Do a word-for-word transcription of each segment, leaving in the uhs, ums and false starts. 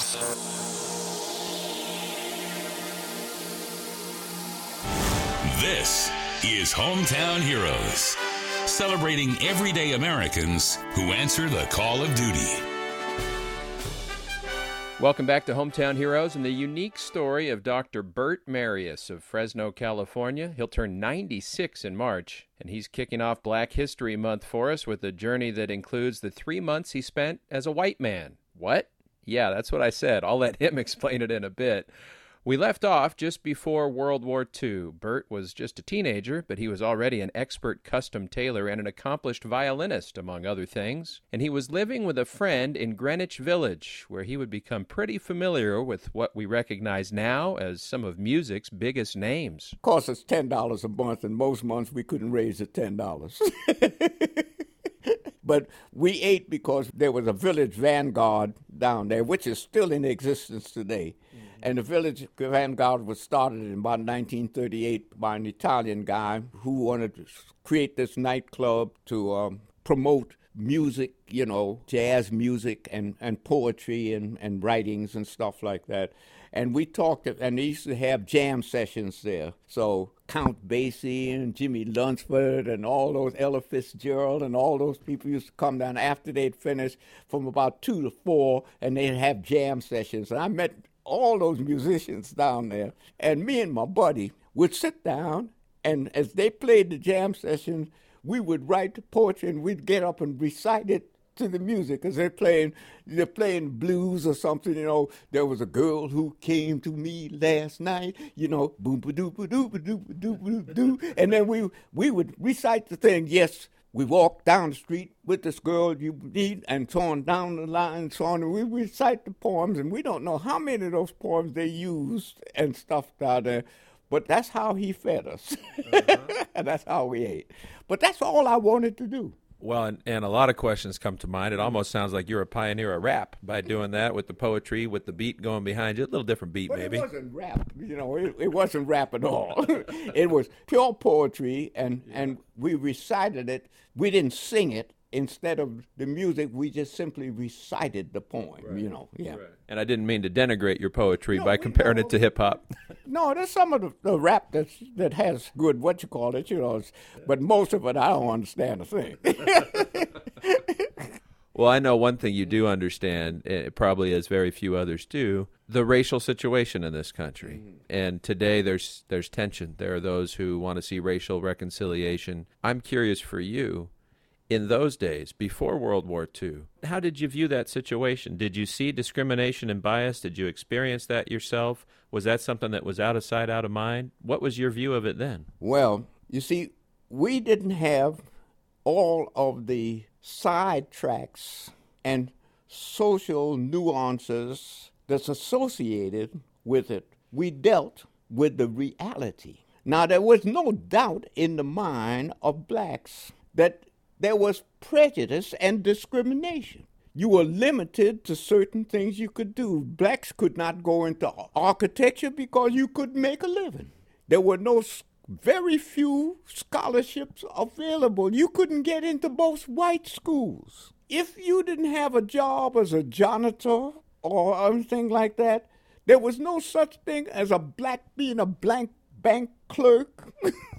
This is Hometown Heroes, celebrating everyday Americans who answer the call of duty. Welcome back to Hometown Heroes and the unique story of Doctor Bert Marius of Fresno, California. He'll turn ninety-six in March, and he's kicking off Black History Month for us with a journey that includes the three months he spent as a white man. What? Yeah, that's what I said. I'll let him explain it in a bit. We left off just before World War Two. Bert was just a teenager, but he was already an expert custom tailor and an accomplished violinist, among other things. And he was living with a friend in Greenwich Village, where he would become pretty familiar with what we recognize now as some of music's biggest names. Of course, it's ten dollars a month, and most months we couldn't raise it ten dollars. But we ate because there was a Village Vanguard down there, which is still in existence today. Mm-hmm. And the Village Vanguard was started in about nineteen thirty-eight by an Italian guy who wanted to create this nightclub to um, promote music, you know, jazz music and, and poetry and, and writings and stuff like that. And we talked, and they used to have jam sessions there. So Count Basie and Jimmy Lunsford and all those, Ella Fitzgerald and all those people used to come down after they'd finished from about two to four, and they'd have jam sessions. And I met all those musicians down there. And me and my buddy would sit down, and as they played the jam sessions, we would write the poetry, and we'd get up and recite it to the music, because they're playing, they're playing blues or something, you know. There was a girl who came to me last night, you know, boom ba doo ba doo ba doo ba doo ba doo, and then we we would recite the thing. Yes, we walked down the street with this girl you meet, and so on down the line, so on. And we recite the poems, and we don't know how many of those poems they used and stuff down there. But that's how he fed us, uh-huh. And that's how we ate. But that's all I wanted to do. Well, and, and a lot of questions come to mind. It almost sounds like you're a pioneer of rap by doing that with the poetry, with the beat going behind you. A little different beat, but maybe. It wasn't rap. You know, it, it wasn't rap at all. It was pure poetry, and, yeah. and we recited it. We didn't sing it. Instead of the music, we just simply recited the poem, right. you know. Yeah. Right. And I didn't mean to denigrate your poetry no, by comparing know, it to hip-hop. No, there's some of the, the rap that's, that has good, what you call it, you know, but most of it I don't understand a thing. Well, I know one thing you do understand, eh, probably as very few others do, the racial situation in this country. Mm-hmm. And today there's there's tension. There are those who want to see racial reconciliation. I'm curious for you, in those days, before World War Two, how did you view that situation? Did you see discrimination and bias? Did you experience that yourself? Was that something that was out of sight, out of mind? What was your view of it then? Well, you see, we didn't have all of the side tracks and social nuances that's associated with it. We dealt with the reality. Now, there was no doubt in the mind of blacks that there was prejudice and discrimination. You were limited to certain things you could do. Blacks could not go into architecture because you couldn't make a living. There were no, very few scholarships available. You couldn't get into most white schools. If you didn't have a job as a janitor or anything like that, there was no such thing as a black being a blank bank clerk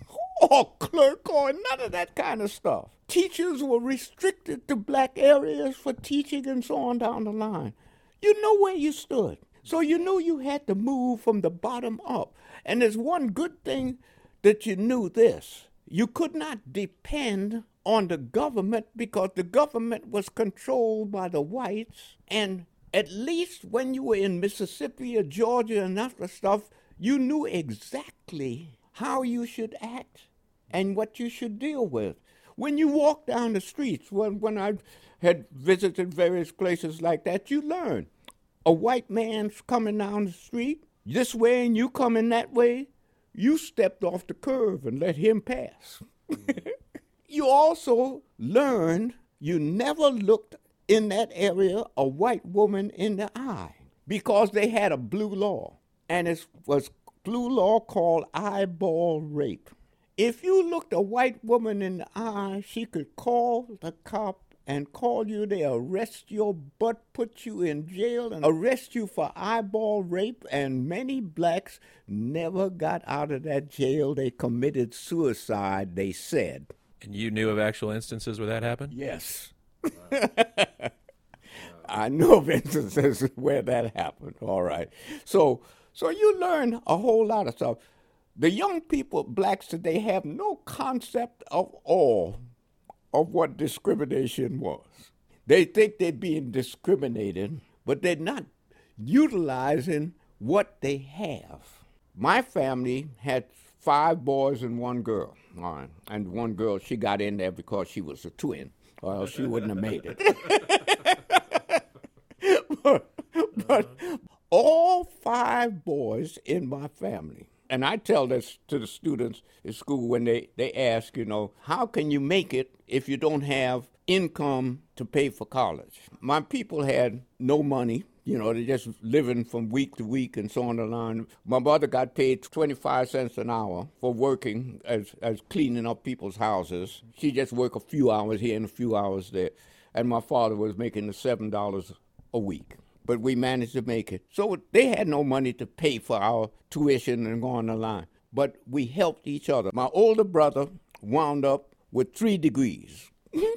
or clerk or none of that kind of stuff. Teachers were restricted to black areas for teaching and so on down the line. You know where you stood. So you knew you had to move from the bottom up. And there's one good thing that you knew this. You could not depend on the government because the government was controlled by the whites. And at least when you were in Mississippi or Georgia and other stuff, you knew exactly how you should act and what you should deal with. When you walk down the streets, when, when I had visited various places like that, you learn. A white man's coming down the street this way and you coming that way, you stepped off the curb and let him pass. You also learned you never looked in that area a white woman in the eye because they had a blue law, and it was blue law called eyeball rape. If you looked a white woman in the eye, she could call the cop and call you. They arrest your butt, put you in jail, and arrest you for eyeball rape. And many blacks never got out of that jail. They committed suicide, they said. And you knew of actual instances where that happened? Yes. I know of instances where that happened. All right. So, so you learn a whole lot of stuff. The young people, blacks today, have no concept of all of what discrimination was. They think they're being discriminated, but they're not utilizing what they have. My family had five boys and one girl. All right. And one girl, she got in there because she was a twin, or else she wouldn't have made it. but, but all five boys in my family, and I tell this to the students at school when they, they ask, you know, how can you make it if you don't have income to pay for college? My people had no money. You know, they're just living from week to week and so on the line. My mother got paid twenty-five cents an hour for working as, as cleaning up people's houses. She just worked a few hours here and a few hours there. And my father was making the seven dollars a week. But we managed to make it. So they had no money to pay for our tuition and go on the line. But we helped each other. My older brother wound up with three degrees.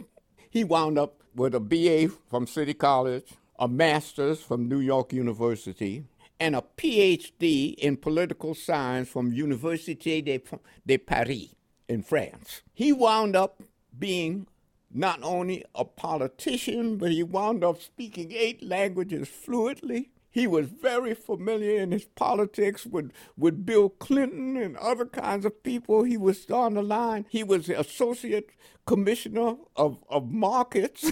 He wound up with a B A from City College, a master's from New York University, and a P H D in political science from Université de, de Paris in France. He wound up being not only a politician, but he wound up speaking eight languages fluently. He was very familiar in his politics with, with Bill Clinton and other kinds of people. He was on the line. He was the associate commissioner of, of markets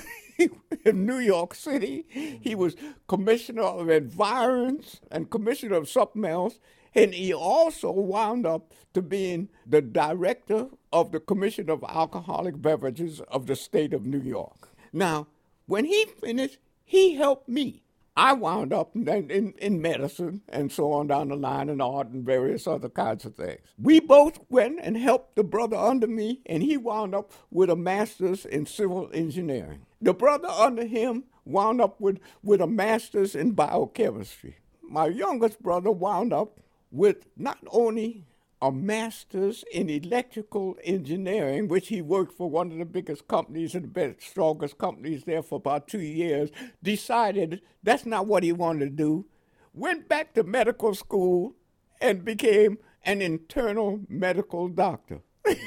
in New York City. He was commissioner of environs and commissioner of something else. And he also wound up to being the director of the Commission of Alcoholic Beverages of the state of New York. Now, when he finished, he helped me. I wound up in, in, in medicine and so on down the line, and art and various other kinds of things. We both went and helped the brother under me, and he wound up with a master's in civil engineering. The brother under him wound up with, with a master's in biochemistry. My youngest brother wound up with not only a master's in electrical engineering, which he worked for one of the biggest companies and the best, strongest companies there for about two years, decided that's not what he wanted to do, went back to medical school and became an internal medical doctor.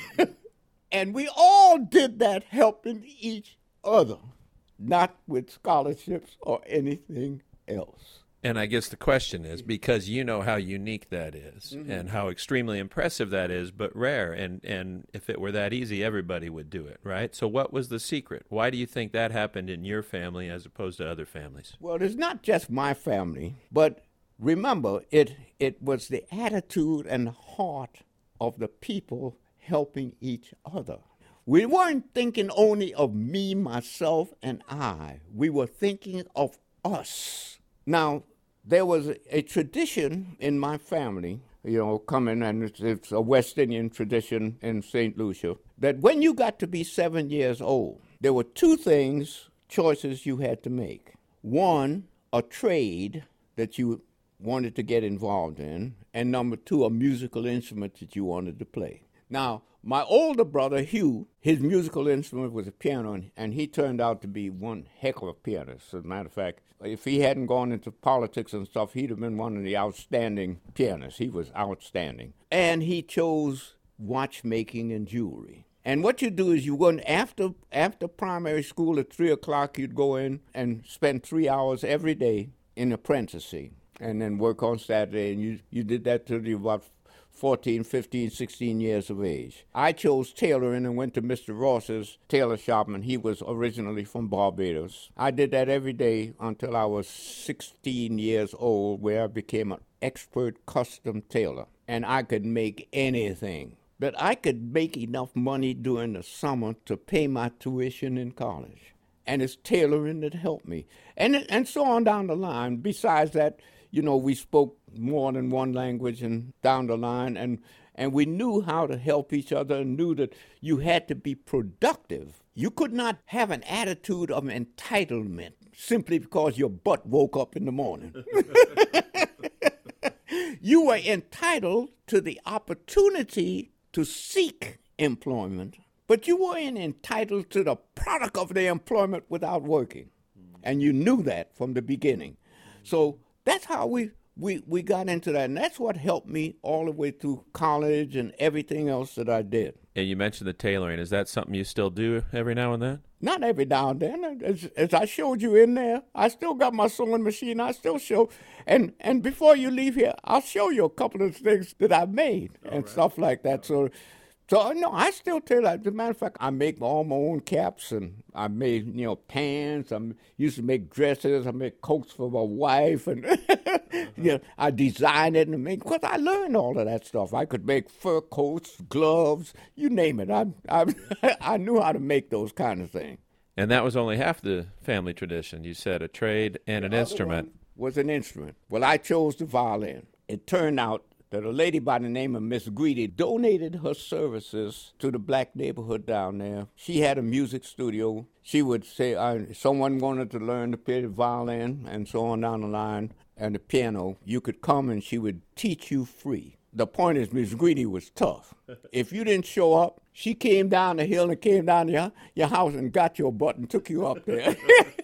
And we all did that helping each other, not with scholarships or anything else. And I guess the question is, because you know how unique that is, mm-hmm. and how extremely impressive that is, but rare, and, and if it were that easy, everybody would do it, right? So what was the secret? Why do you think that happened in your family as opposed to other families? Well, it's not just my family, but remember, it it was the attitude and heart of the people helping each other. We weren't thinking only of me, myself, and I. We were thinking of us. Now, there was a, a tradition in my family, you know, coming, and it's, it's a West Indian tradition in Saint Lucia, that when you got to be seven years old, there were two things, choices you had to make. One, a trade that you wanted to get involved in, and number two, a musical instrument that you wanted to play. Now, my older brother, Hugh, his musical instrument was a piano, and he turned out to be one heck of a pianist. As a matter of fact, if he hadn't gone into politics and stuff, he'd have been one of the outstanding pianists. He was outstanding. And he chose watchmaking and jewelry. And what you do is you go in after, after primary school at three o'clock, you'd go in and spend three hours every day in apprenticing, and then work on Saturday, and you, you did that till you were about fourteen, fifteen, sixteen years of age. I chose tailoring and went to Mister Ross's tailor shop, and he was originally from Barbados. I did that every day until I was sixteen years old, where I became an expert custom tailor, and I could make anything. But I could make enough money during the summer to pay my tuition in college. And it's tailoring that helped me. And, and so on down the line. Besides that, you know, we spoke more than one language and down the line, and, and we knew how to help each other and knew that you had to be productive you could not have an attitude of entitlement simply because your butt woke up in the morning. You were entitled to the opportunity to seek employment, but you weren't entitled to the product of the employment without working. And you knew that from the beginning. So that's how we, we, we got into that. And that's what helped me all the way through college and everything else that I did. And you mentioned the tailoring. Is that something you still do every now and then? Not every now and then. As, as I showed you in there, I still got my sewing machine. I still show. And and before you leave here, I'll show you a couple of things that I made all and right. stuff like that. So, so no, I still tailor. As a matter of fact, I make all my own caps, and I made, you know, pants. I used to make dresses. I make coats for my wife, and you know, I design it and make. Because I learned all of that stuff. I could make fur coats, gloves, you name it. I I I knew how to make those kind of things. And that was only half the family tradition. You said a trade and the an instrument. Was an instrument. Well, I chose the violin. It turned out that a lady by the name of Miss Greedy donated her services to the black neighborhood down there. She had a music studio. She would say uh, someone wanted to learn to play the violin and so on down the line, and the piano. You could come and she would teach you free. The point is, Miss Greedy was tough. If you didn't show up, she came down the hill and came down to your, your house and got your butt and took you up there.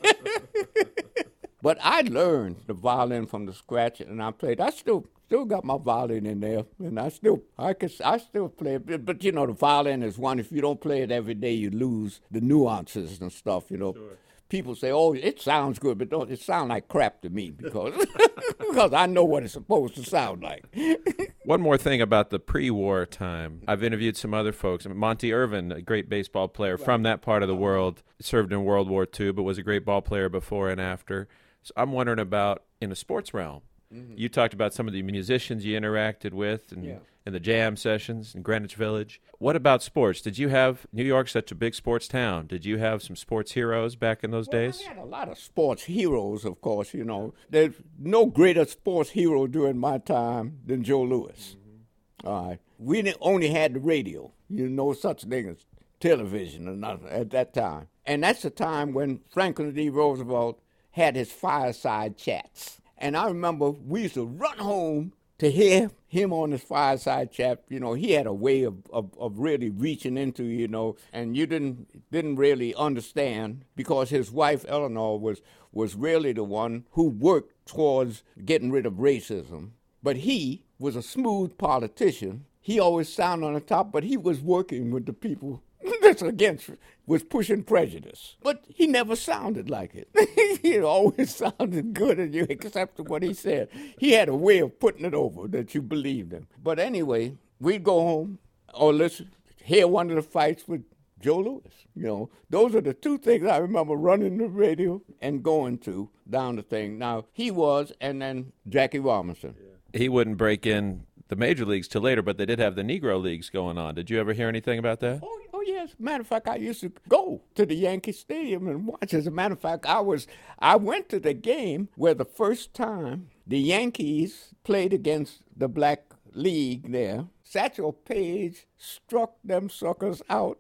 But I learned the violin from the scratch, and I played. I still still got my violin in there, and I still I could I still play it. But, but you know, the violin is one. If you don't play it every day, you lose the nuances and stuff. You know, sure. People say, "Oh, it sounds good," but don't it sound like crap to me because because I know what it's supposed to sound like. One more thing about the pre-war time. I've interviewed some other folks. Monty Irvin, a great baseball player right. from that part of the world, served in World War Two, but was a great ball player before and after. So I'm wondering about, in the sports realm, mm-hmm. you talked about some of the musicians you interacted with and, yeah. and the jam sessions in Greenwich Village. What about sports? Did you have, New York's such a big sports town, did you have some sports heroes back in those well, days? I had a lot of sports heroes, of course, you know. There's no greater sports hero during my time than Joe Louis. Mm-hmm. All right. We only had the radio. You know, no such thing as television or nothing at that time. And that's the time when Franklin D. Roosevelt had his fireside chats. And I remember we used to run home to hear him on his fireside chat. You know, he had a way of, of, of really reaching into, you know, and you didn't didn't really understand because his wife, Eleanor, was, was really the one who worked towards getting rid of racism. But he was a smooth politician. He always sounded on the top, but he was working with the people that's against, was pushing prejudice. But he never sounded like it. He always sounded good and you accepted what he said. He had a way of putting it over that you believed him. But anyway, we'd go home or listen, hear one of the fights with Joe Louis. You know, those are the two things I remember running the radio and going to down the thing. Now, he was, and then Jackie Robinson. Yeah. He wouldn't break in the major leagues till later, but they did have the Negro Leagues going on. Did you ever hear anything about that? Oh, oh yes. Matter of fact, I used to go to the Yankee Stadium and watch. As a matter of fact, I was I went to the game where the first time the Yankees played against the Black League there. Satchel Paige struck them suckers out.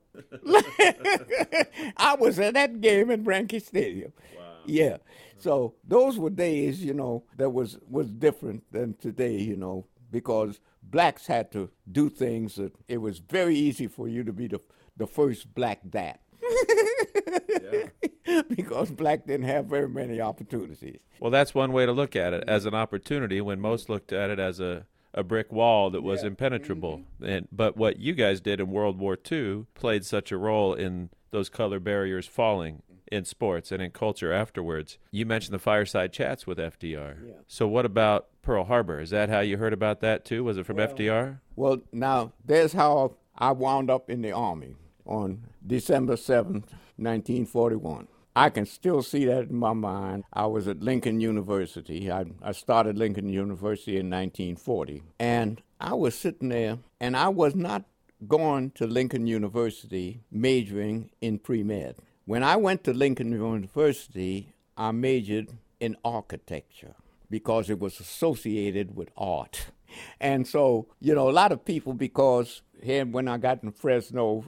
I was at that game in Yankee Stadium. Wow. Yeah. So those were days, you know, that was, was different than today, you know, because blacks had to do things that it was very easy for you to be the the first black dat. Yeah. Because black didn't have very many opportunities. Well, that's one way to look at it, as an opportunity, when most looked at it as a, a brick wall that was yeah. impenetrable. Mm-hmm. And but what you guys did in World War Two played such a role in those color barriers falling in sports and in culture afterwards. You mentioned the fireside chats with F D R. Yeah. So what about Pearl Harbor? Is that how you heard about that too? Was it from well, F D R? Well, now, there's how I wound up in the Army on December seventh, nineteen forty-one. I can still see that in my mind. I was at Lincoln University. I, I started Lincoln University in nineteen forty. And I was sitting there, and I was not going to Lincoln University majoring in pre-med. When I went to Lincoln University, I majored in architecture. because it was associated with art. And so, you know, a lot of people, because here when I got in Fresno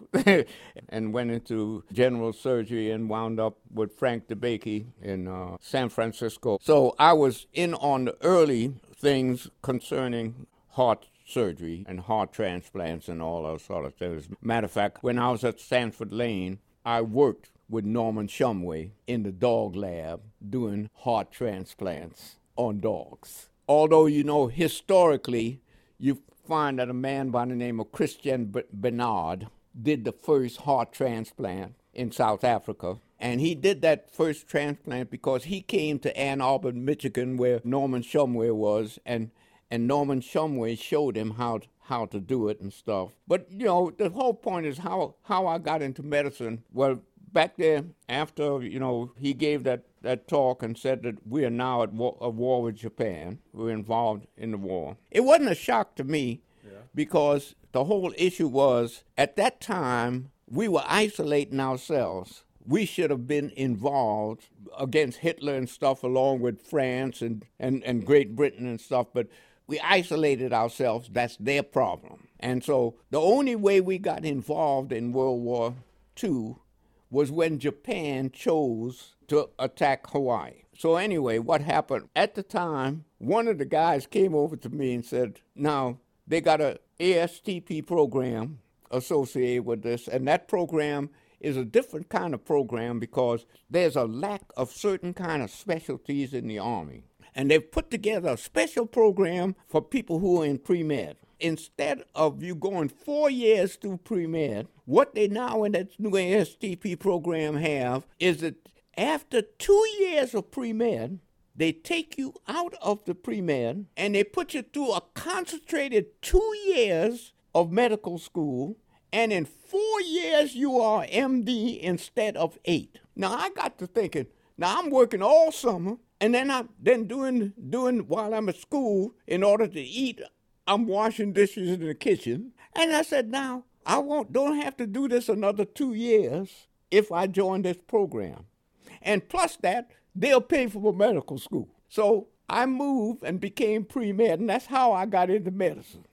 and went into general surgery and wound up with Frank DeBakey in uh, San Francisco. So I was in on the early things concerning heart surgery and heart transplants and all those sort of things. Matter of fact, when I was at Sanford Lane, I worked with Norman Shumway in the dog lab doing heart transplants on dogs. Although, you know, historically, you find that a man by the name of Christian B- Bernard did the first heart transplant in South Africa. And he did that first transplant because he came to Ann Arbor, Michigan, where Norman Shumway was, and and Norman Shumway showed him how to, how to do it and stuff. But, you know, the whole point is how, how I got into medicine. Well, back there, after, you know, he gave that, that talk and said that we are now at war, a war with Japan. We're involved in the war. It wasn't a shock to me yeah. because the whole issue was, at that time, we were isolating ourselves. We should have been involved against Hitler and stuff, along with France and, and, and Great Britain and stuff, but we isolated ourselves. That's their problem. And so the only way we got involved in World War Two was when Japan chose to attack Hawaii. So anyway, what happened? At the time, one of the guys came over to me and said, now, they got a A S T P program associated with this, and that program is a different kind of program because there's a lack of certain kind of specialties in the Army. And they've put together a special program for people who are in pre-med. Instead of you going four years through pre-med, what they now in that new A S T P program have is that after two years of pre-med, they take you out of the pre-med and they put you through a concentrated two years of medical school, and in four years you are M D instead of eight. Now I got to thinking, now I'm working all summer, and then I'm then doing doing while I'm at school in order to eat, I'm washing dishes in the kitchen. And I said, now I won't don't have to do this another two years if I join this program. And plus that, they'll pay for my medical school. So I moved and became pre-med, and that's how I got into medicine.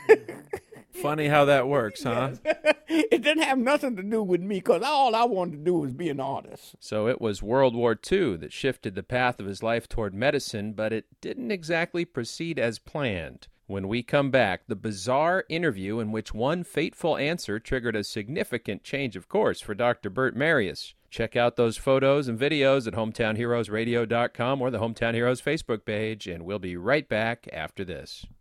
Funny how that works, huh? Yes. It didn't have nothing to do with me because all I wanted to do was be an artist. So it was World War Two that shifted the path of his life toward medicine, but it didn't exactly proceed as planned. When we come back, the bizarre interview in which one fateful answer triggered a significant change of course for Doctor Bert Marius. Check out those photos and videos at hometown heroes radio dot com or the Hometown Heroes Facebook page, and we'll be right back after this.